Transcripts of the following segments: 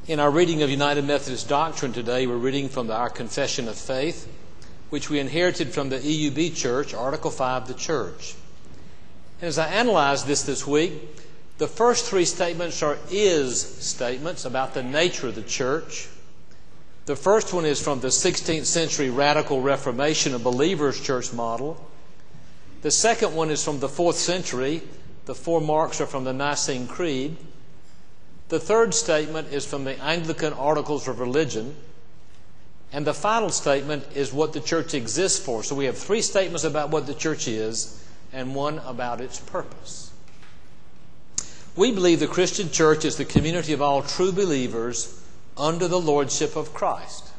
In our reading of United Methodist Doctrine today, we're reading from our Confession of Faith, which we inherited from the EUB Church, Article 5, the Church. And as I analyzed this week, the first three statements are is statements about the nature of the Church. The first one is from the 16th century Radical Reformation of Believers Church model. The second one is from the 4th century. The 4 marks are from the Nicene Creed. The third statement is from the Anglican Articles of Religion. And the final statement is what the church exists for. So we have 3 statements about what the church is and one about its purpose. We believe the Christian church is the community of all true believers under the lordship of Christ.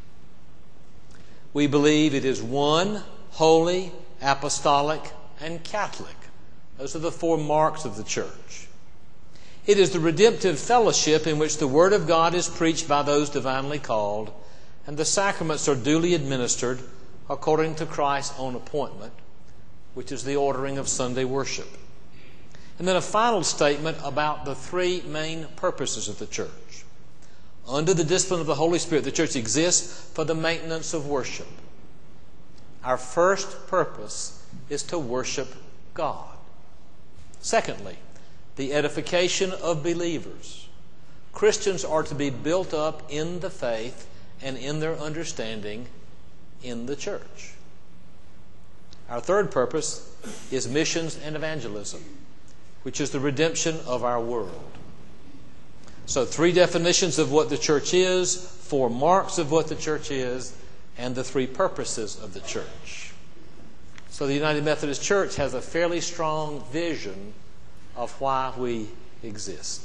We believe it is one, holy, apostolic, and Catholic. Those are the 4 marks of the church. It is the redemptive fellowship in which the Word of God is preached by those divinely called, and the sacraments are duly administered according to Christ's own appointment, which is the ordering of Sunday worship. And then a final statement about the 3 main purposes of the church. Under the discipline of the Holy Spirit, the church exists for the maintenance of worship. Our first purpose is to worship God. Secondly, the edification of believers. Christians are to be built up in the faith and in their understanding in the church. Our third purpose is missions and evangelism, which is the redemption of our world. So 3 definitions of what the church is, 4 marks of what the church is, and the 3 purposes of the church. So the United Methodist Church has a fairly strong vision of why we exist.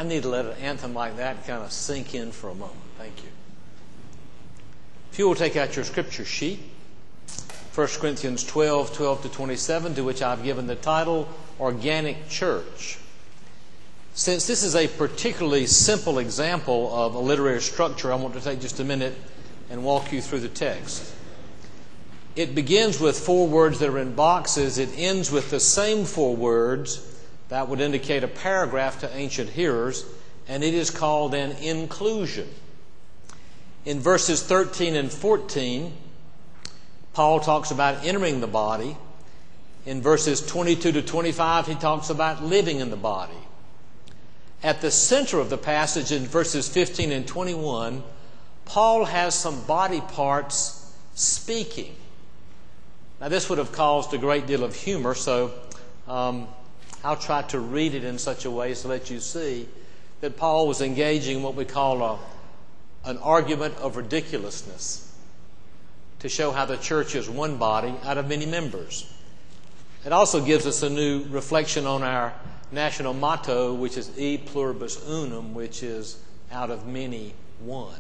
I need to let an anthem like that kind of sink in for a moment. Thank you. If you will take out your scripture sheet, 1 Corinthians 12 to 27, to which I've given the title, Organic Church. Since this is a particularly simple example of a literary structure, I want to take just a minute and walk you through the text. It begins with 4 words that are in boxes. It ends with the same 4 words. That would indicate a paragraph to ancient hearers, and it is called an inclusion. In verses 13 and 14, Paul talks about entering the body. In verses 22 to 25, he talks about living in the body. At the center of the passage in verses 15 and 21, Paul has some body parts speaking. Now, this would have caused a great deal of humor, so I'll try to read it in such a way so that you see that Paul was engaging in what we call an argument of ridiculousness to show how the church is one body out of many members. It also gives us a new reflection on our national motto, which is E pluribus unum, which is out of many, one.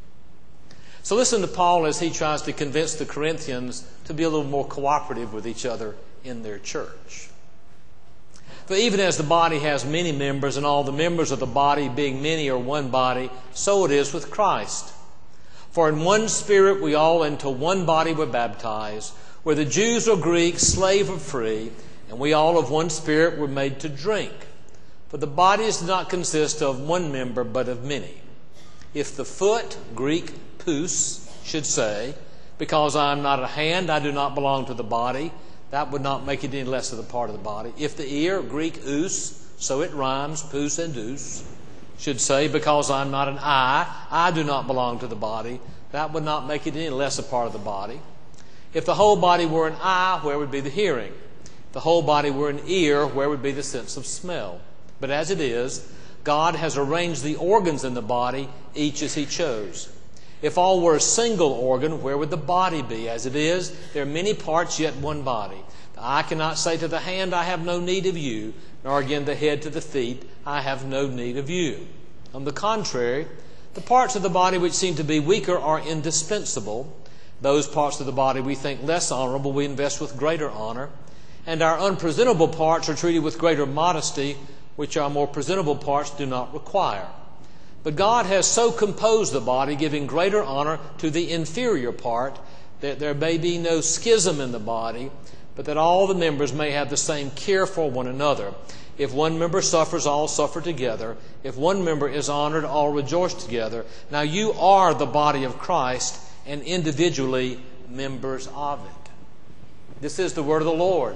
So listen to Paul as he tries to convince the Corinthians to be a little more cooperative with each other in their church. For even as the body has many members, and all the members of the body being many are one body, so it is with Christ. For in one Spirit we all into one body were baptized, whether Jews or Greeks, slave or free, and we all of one Spirit were made to drink. For the body does not consist of one member, but of many. If the foot, Greek pous, should say, because I am not a hand, I do not belong to the body, that would not make it any less of the part of the body. If the ear, Greek ous, so it rhymes, pous and ous, should say, because I'm not an eye, I do not belong to the body, that would not make it any less a part of the body. If the whole body were an eye, where would be the hearing? If the whole body were an ear, where would be the sense of smell? But as it is, God has arranged the organs in the body, each as He chose. If all were a single organ, where would the body be? As it is, there are many parts, yet one body. The eye cannot say to the hand, I have no need of you, nor again the head to the feet, I have no need of you. On the contrary, the parts of the body which seem to be weaker are indispensable. Those parts of the body we think less honorable, we invest with greater honor. And our unpresentable parts are treated with greater modesty, which our more presentable parts do not require. But God has so composed the body, giving greater honor to the inferior part, that there may be no schism in the body, but that all the members may have the same care for one another. If one member suffers, all suffer together. If one member is honored, all rejoice together. Now you are the body of Christ, and individually members of it. This is the word of the Lord.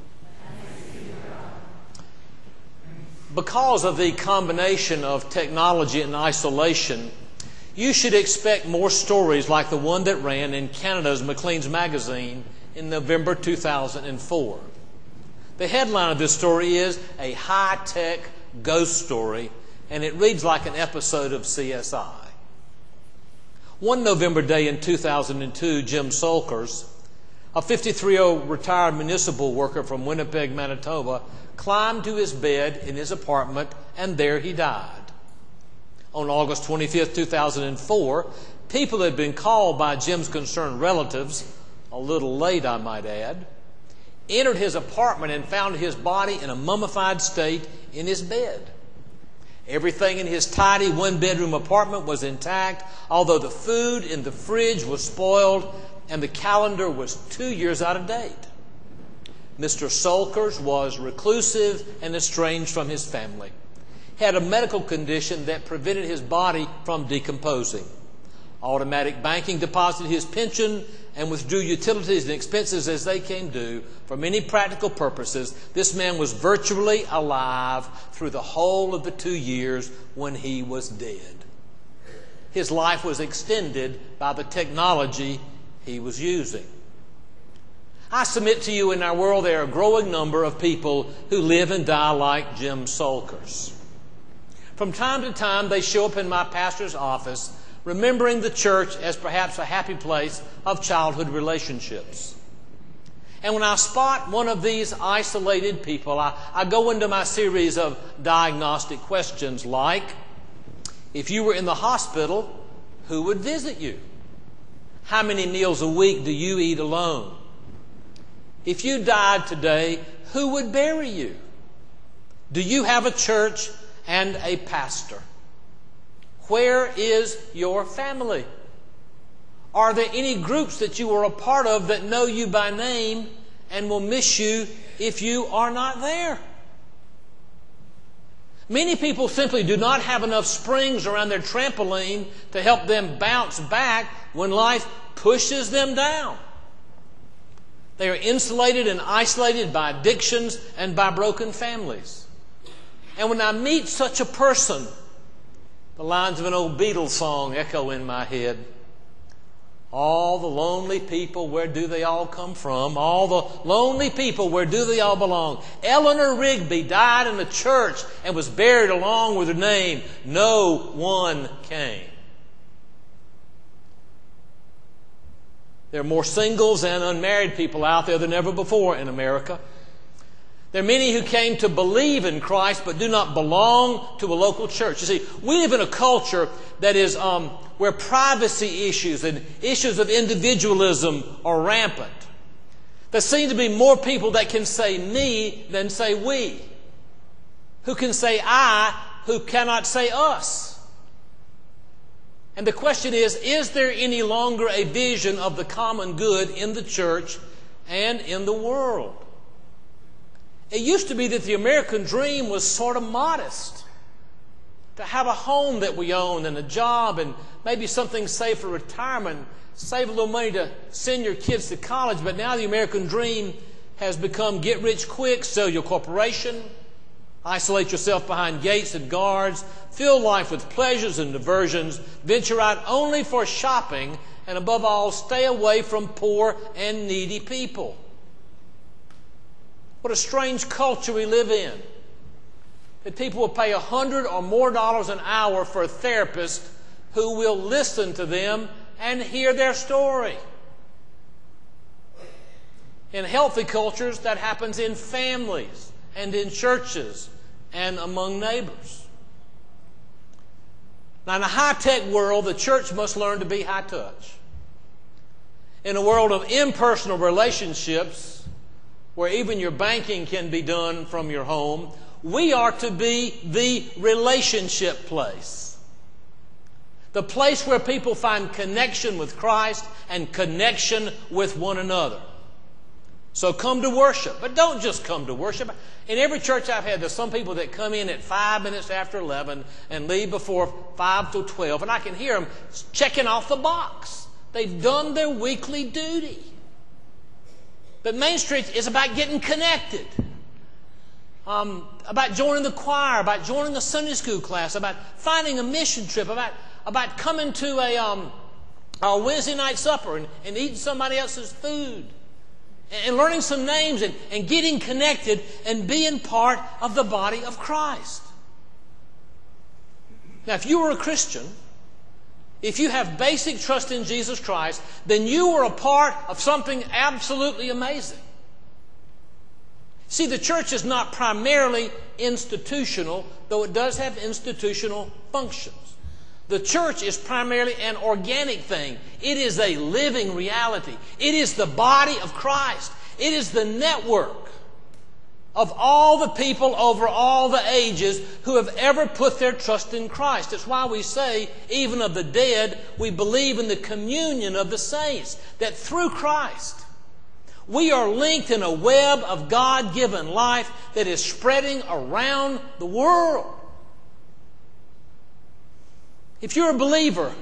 Because of the combination of technology and isolation, you should expect more stories like the one that ran in Canada's Maclean's magazine in November 2004. The headline of this story is A High-Tech Ghost Story, and it reads like an episode of CSI. One November day in 2002, Jim Solkers, a 53-year-old retired municipal worker from Winnipeg, Manitoba, climbed to his bed in his apartment, and there he died. On August 25, 2004, people had been called by Jim's concerned relatives, a little late I might add, entered his apartment and found his body in a mummified state in his bed. Everything in his tidy one-bedroom apartment was intact, although the food in the fridge was spoiled and the calendar was 2 years out of date. Mr. Solkers was reclusive and estranged from his family. He had a medical condition that prevented his body from decomposing. Automatic banking deposited his pension and withdrew utilities and expenses as they came due. For many practical purposes, this man was virtually alive through the whole of the 2 years when he was dead. His life was extended by the technology he was using. I submit to you, in our world there are a growing number of people who live and die like Jim Solkers. From time to time, they show up in my pastor's office, remembering the church as perhaps a happy place of childhood relationships. And when I spot one of these isolated people, I go into my series of diagnostic questions like, if you were in the hospital, who would visit you? How many meals a week do you eat alone? If you died today, who would bury you? Do you have a church and a pastor? Where is your family? Are there any groups that you are a part of that know you by name and will miss you if you are not there? Many people simply do not have enough springs around their trampoline to help them bounce back when life pushes them down. They are insulated and isolated by addictions and by broken families. And when I meet such a person, the lines of an old Beatles song echo in my head. All the lonely people, where do they all come from? All the lonely people, where do they all belong? Eleanor Rigby died in the church and was buried along with her name. No one came. There are more singles and unmarried people out there than ever before in America. There are many who came to believe in Christ but do not belong to a local church. You see, we live in a culture that is where privacy issues and issues of individualism are rampant. There seem to be more people that can say me than say we. Who can say I, who cannot say us. And the question is there any longer a vision of the common good in the church and in the world? It used to be that the American dream was sort of modest. To have a home that we own and a job and maybe something safe for retirement, save a little money to send your kids to college. But now the American dream has become get rich quick, sell your corporation, isolate yourself behind gates and guards, fill life with pleasures and diversions, venture out only for shopping, and above all, stay away from poor and needy people. What a strange culture we live in. That people will pay $100 or more an hour for a therapist who will listen to them and hear their story. In healthy cultures, that happens in families and in churches and among neighbors. Now, in a high-tech world, the church must learn to be high-touch. In a world of impersonal relationships, where even your banking can be done from your home, we are to be the relationship place. The place where people find connection with Christ and connection with one another. So come to worship, but don't just come to worship. In every church I've had, there's some people that come in at 5 minutes after 11 and leave before 5 till 12, and I can hear them checking off the box. They've done their weekly duty. But Main Street is about getting connected, about joining the choir, about joining a Sunday school class, about finding a mission trip, about coming to a Wednesday night supper and eating somebody else's food, and learning some names and getting connected and being part of the body of Christ. Now, if you were a Christian, if you have basic trust in Jesus Christ, then you are a part of something absolutely amazing. See, the church is not primarily institutional, though it does have institutional functions. The church is primarily an organic thing. It is a living reality. It is the body of Christ. It is the network of all the people over all the ages who have ever put their trust in Christ. It's why we say, even of the dead, we believe in the communion of the saints, that through Christ, we are linked in a web of God-given life that is spreading around the world. If you're a believer,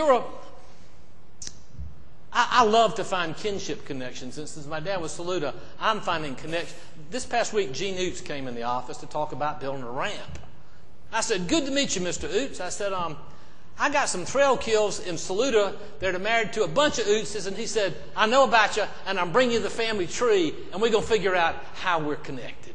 I love to find kinship connections. And since my dad was Saluda, I'm finding connections. This past week, Gene Oots came in the office to talk about building a ramp. I said, good to meet you, Mr. Oots. I said, I got some trail kills in Saluda that are married to a bunch of Ootses. And he said, I know about you, and I'm bringing you the family tree, and we're going to figure out how we're connected.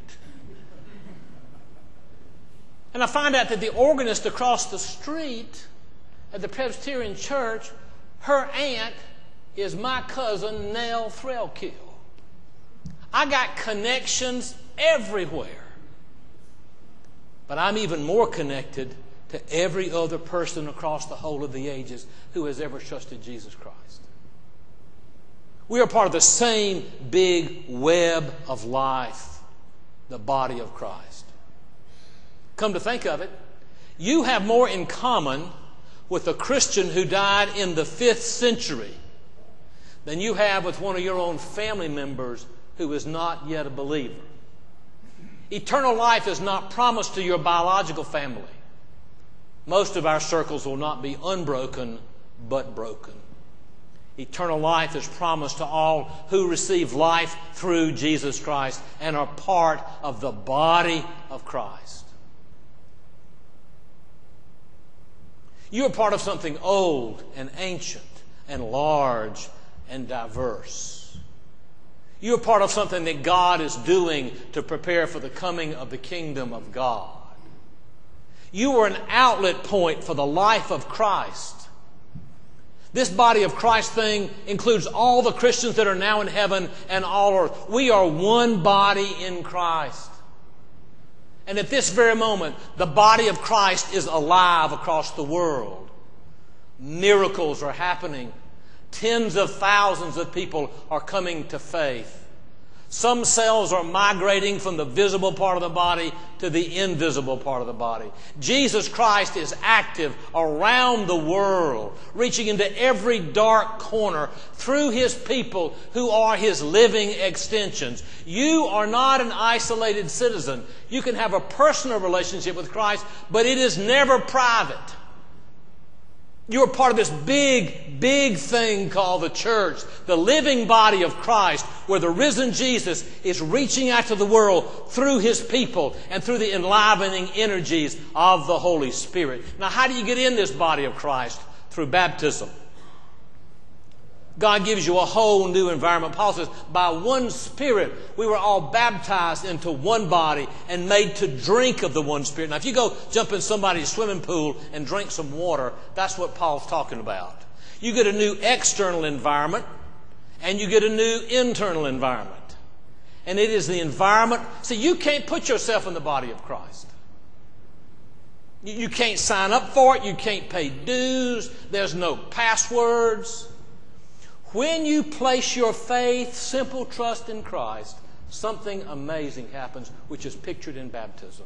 And I find out that the organist across the street at the Presbyterian Church, her aunt is my cousin, Nell Threlkill. I got connections everywhere. But I'm even more connected to every other person across the whole of the ages who has ever trusted Jesus Christ. We are part of the same big web of life, the body of Christ. Come to think of it, you have more in common with a Christian who died in the 5th century than you have with one of your own family members who is not yet a believer. Eternal life is not promised to your biological family. Most of our circles will not be unbroken, but broken. Eternal life is promised to all who receive life through Jesus Christ and are part of the body of Christ. You are part of something old and ancient and large and diverse. You are part of something that God is doing to prepare for the coming of the kingdom of God. You are an outlet point for the life of Christ. This body of Christ thing includes all the Christians that are now in heaven and all earth. We are one body in Christ. And at this very moment, the body of Christ is alive across the world. Miracles are happening. Tens of thousands of people are coming to faith. Some cells are migrating from the visible part of the body to the invisible part of the body. Jesus Christ is active around the world, reaching into every dark corner through His people who are His living extensions. You are not an isolated citizen. You can have a personal relationship with Christ, but it is never private. You are part of this big, big thing called the church, the living body of Christ, where the risen Jesus is reaching out to the world through His people and through the enlivening energies of the Holy Spirit. Now, how do you get in this body of Christ? Through baptism. God gives you a whole new environment. Paul says, by one Spirit, we were all baptized into one body and made to drink of the one Spirit. Now, if you go jump in somebody's swimming pool and drink some water, that's what Paul's talking about. You get a new external environment and you get a new internal environment. And it is the environment. See, you can't put yourself in the body of Christ. You can't sign up for it. You can't pay dues. There's no passwords. When you place your faith, simple trust in Christ, something amazing happens, which is pictured in baptism.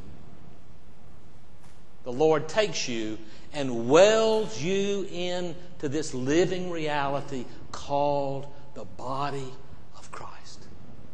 The Lord takes you and welds you into this living reality called the body of Christ.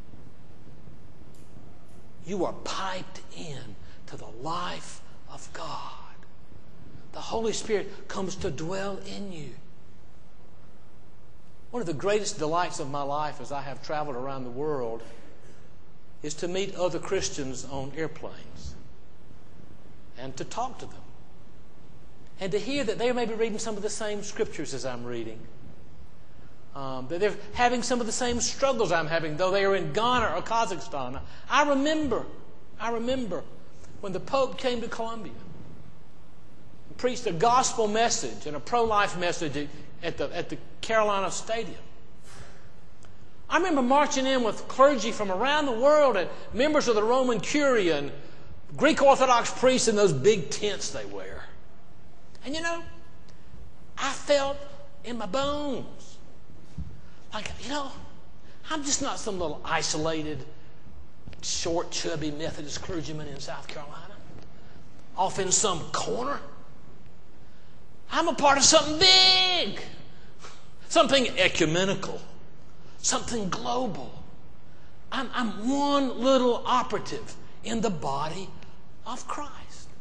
You are piped in to the life of God. The Holy Spirit comes to dwell in you. One of the greatest delights of my life as I have traveled around the world is to meet other Christians on airplanes and to talk to them and to hear that they may be reading some of the same scriptures as I'm reading. That they're having some of the same struggles I'm having, though they are in Ghana or Kazakhstan. I remember when the Pope came to Colombia and preached a gospel message and a pro-life message at the Carolina Stadium. I remember marching in with clergy from around the world and members of the Roman Curia and Greek Orthodox priests in those big tents they wear. And you know, I felt in my bones like, I'm just not some little isolated, short, chubby Methodist clergyman in South Carolina off in some corner. I'm a part of something big, something ecumenical, something global. I'm one little operative in the body of Christ.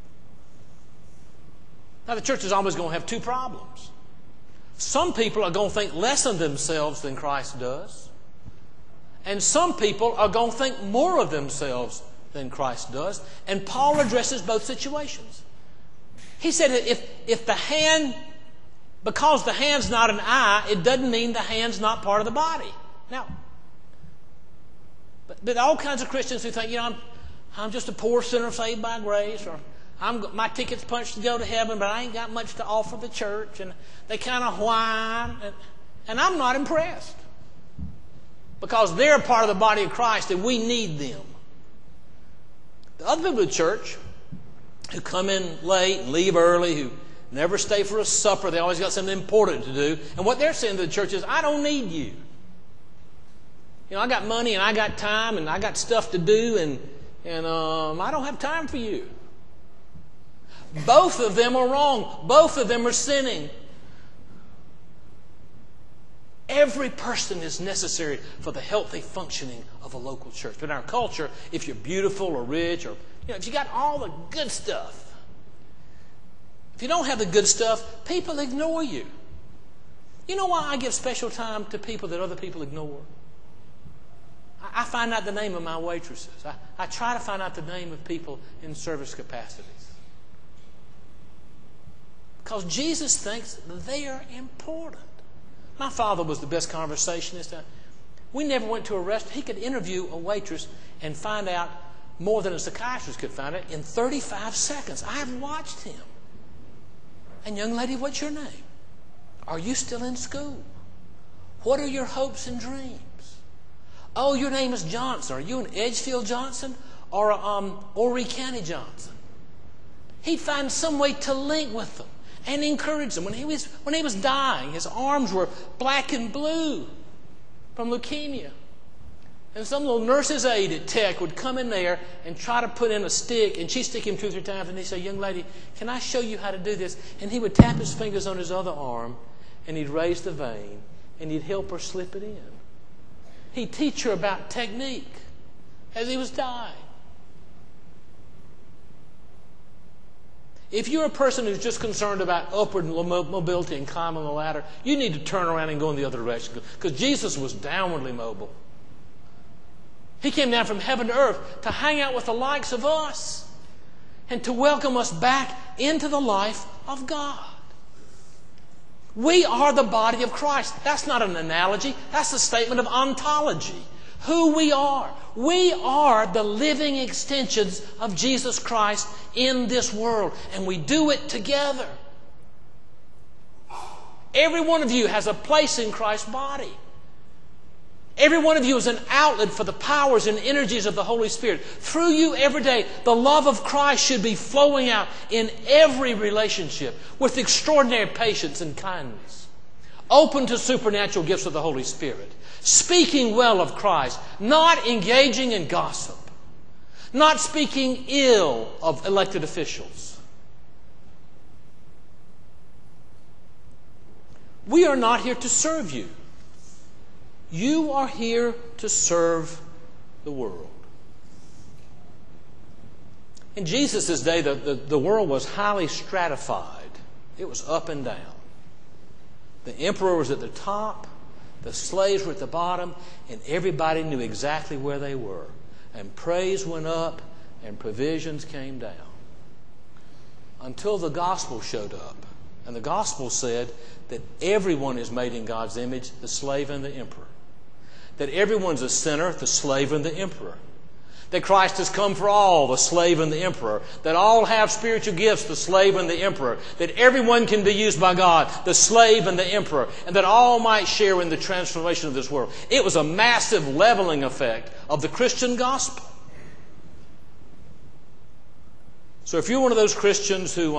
Now, the church is always going to have two problems. Some people are going to think less of themselves than Christ does. And some people are going to think more of themselves than Christ does. And Paul addresses both situations. He said if the hand, because the hand's not an eye, it doesn't mean the hand's not part of the body. Now, but all kinds of Christians who think, I'm just a poor sinner saved by grace, or my ticket's punched to go to heaven, but I ain't got much to offer the church, and they kind of whine, and I'm not impressed. because they're part of the body of Christ and we need them. The other people in the church who come in late and leave early, who never stay for a supper, they always got something important to do. And what they're saying to the church is, I don't need you. I got money and I got time and I got stuff to do and I don't have time for you. Both of them are wrong. Both of them are sinning. Every person is necessary for the healthy functioning of a local church. But in our culture, if you're beautiful or rich or if you got all the good stuff, if you don't have the good stuff, people ignore you. You know why I give special time to people that other people ignore? I find out the name of my waitresses. I try to find out the name of people in service capacities. Because Jesus thinks they are important. My father was the best conversationist. We never went to a restaurant. He could interview a waitress and find out more than a psychiatrist could find out in 35 seconds. I have watched him. And young lady, what's your name? Are you still in school? What are your hopes and dreams? Oh, your name is Johnson. Are you an Edgefield Johnson or Horry County Johnson? He'd find some way to link with them and encourage them. When he was dying, his arms were black and blue from leukemia. And some little nurse's aide at Tech would come in there and try to put in a stick, and she'd stick him 2 or 3 times, and he'd say, young lady, can I show you how to do this? And he would tap his fingers on his other arm, and he'd raise the vein, and he'd help her slip it in. He'd teach her about technique as he was dying. If you're a person who's just concerned about upward mobility and climbing the ladder, you need to turn around and go in the other direction, because Jesus was downwardly mobile. He came down from heaven to earth to hang out with the likes of us and to welcome us back into the life of God. We are the body of Christ. That's not an analogy. That's a statement of ontology. Who we are. We are the living extensions of Jesus Christ in this world. And we do it together. Every one of you has a place in Christ's body. Every one of you is an outlet for the powers and energies of the Holy Spirit. Through you every day, the love of Christ should be flowing out in every relationship with extraordinary patience and kindness. Open to supernatural gifts of the Holy Spirit. Speaking well of Christ. Not engaging in gossip. Not speaking ill of elected officials. We are not here to serve you. You are here to serve the world. In Jesus' day, the world was highly stratified. It was up and down. The emperor was at the top, the slaves were at the bottom, and everybody knew exactly where they were. And praise went up, and provisions came down. Until the gospel showed up. And the gospel said that everyone is made in God's image, the slave and the emperor. That everyone's a sinner, the slave and the emperor. That Christ has come for all, the slave and the emperor. That all have spiritual gifts, the slave and the emperor. That everyone can be used by God, the slave and the emperor. And that all might share in the transformation of this world. It was a massive leveling effect of the Christian gospel. So if you're one of those Christians who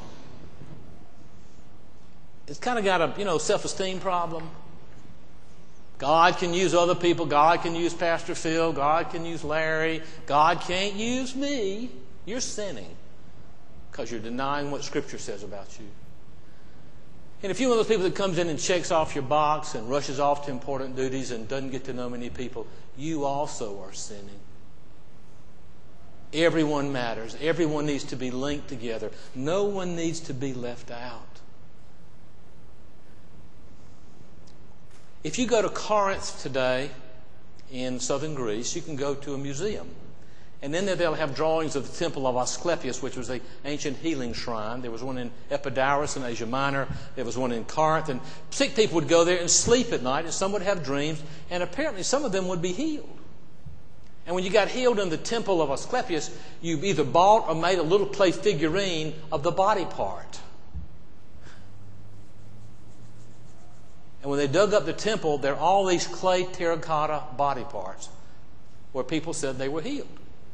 it's kind of got a self-esteem problem. God can use other people. God can use Pastor Phil. God can use Larry. God can't use me. You're sinning because you're denying what Scripture says about you. And if you're one of those people that comes in and checks off your box and rushes off to important duties and doesn't get to know many people, you also are sinning. Everyone matters. Everyone needs to be linked together. No one needs to be left out. If you go to Corinth today in southern Greece, you can go to a museum. And in there they'll have drawings of the temple of Asclepius, which was the ancient healing shrine. There was one in Epidaurus in Asia Minor. There was one in Corinth. And sick people would go there and sleep at night, and some would have dreams. And apparently some of them would be healed. And when you got healed in the temple of Asclepius, you either bought or made a little clay figurine of the body part. And when they dug up the temple, there are all these clay terracotta body parts where people said they were healed.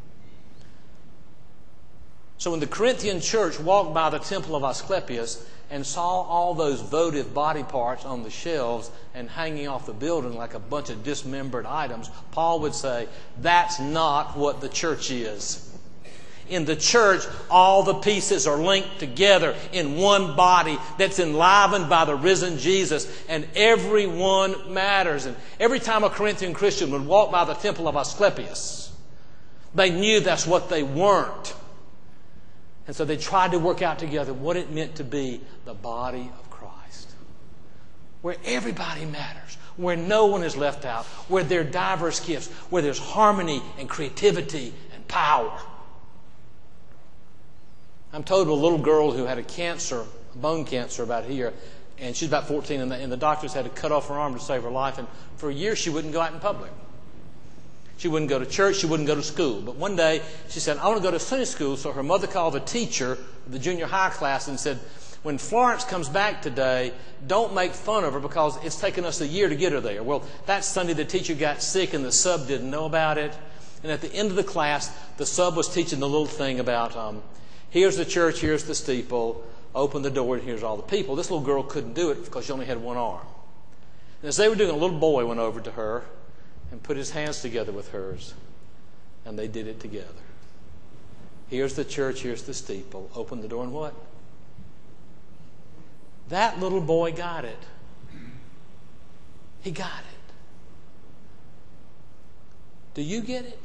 So when the Corinthian church walked by the temple of Asclepius and saw all those votive body parts on the shelves and hanging off the building like a bunch of dismembered items, Paul would say, that's not what the church is. In the church, all the pieces are linked together in one body that's enlivened by the risen Jesus, and every one matters. And every time a Corinthian Christian would walk by the temple of Asclepius, they knew that's what they weren't. And so they tried to work out together what it meant to be the body of Christ, where everybody matters, where no one is left out, where there are diverse gifts, where there's harmony and creativity and power. I'm told of a little girl who had a cancer, bone cancer about here, and she's about 14, and the doctors had to cut off her arm to save her life. And for a year, she wouldn't go out in public. She wouldn't go to church. She wouldn't go to school. But one day, she said, I want to go to Sunday school. So her mother called the teacher of the junior high class and said, when Florence comes back today, don't make fun of her because it's taken us a year to get her there. Well, that Sunday, the teacher got sick and the sub didn't know about it. And at the end of the class, the sub was teaching the little thing about, here's the church, here's the steeple, open the door, and here's all the people. This little girl couldn't do it because she only had one arm. And as they were doing, a little boy went over to her and put his hands together with hers, and they did it together. Here's the church, here's the steeple, open the door, and what? That little boy got it. He got it. Do you get it?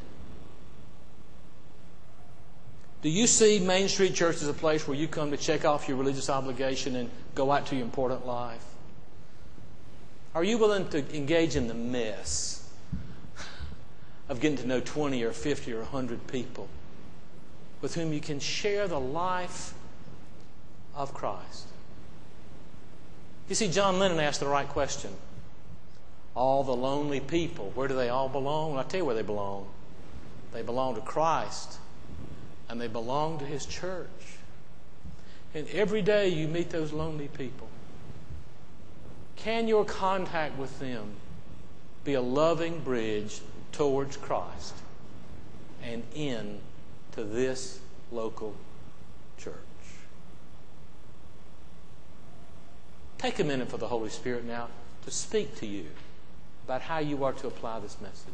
Do you see Main Street Church as a place where you come to check off your religious obligation and go out to your important life? Are you willing to engage in the mess of getting to know 20 or 50 or 100 people with whom you can share the life of Christ? You see, John Lennon asked the right question. All the lonely people, where do they all belong? Well, I'll tell you where they belong. They belong to Christ, and they belong to His church. And every day you meet those lonely people. Can your contact with them be a loving bridge towards Christ and in to this local church? Take a minute for the Holy Spirit now to speak to you about how you are to apply this message.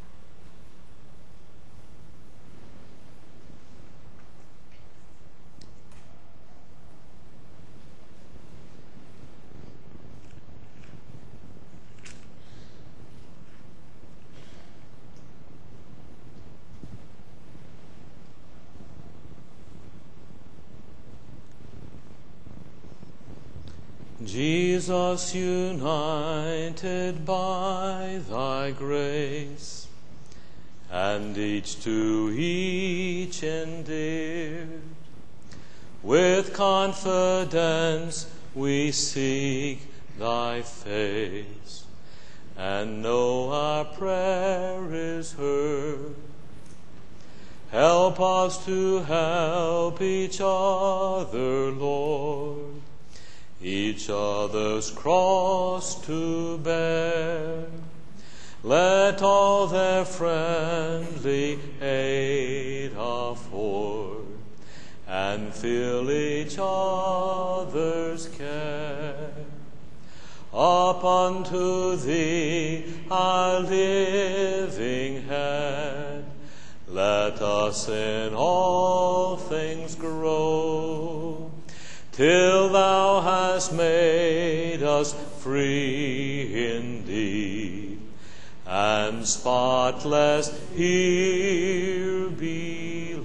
Jesus, united by thy grace, and each to each endeared, with confidence we seek thy face, and know our prayer is heard. Help us to help each other, Lord, each other's cross to bear. Let all their friendly aid afford, and fill each other's care. Up unto Thee, our living Head, let us in all things grow, till Thou hast made us free indeed, and spotless here below.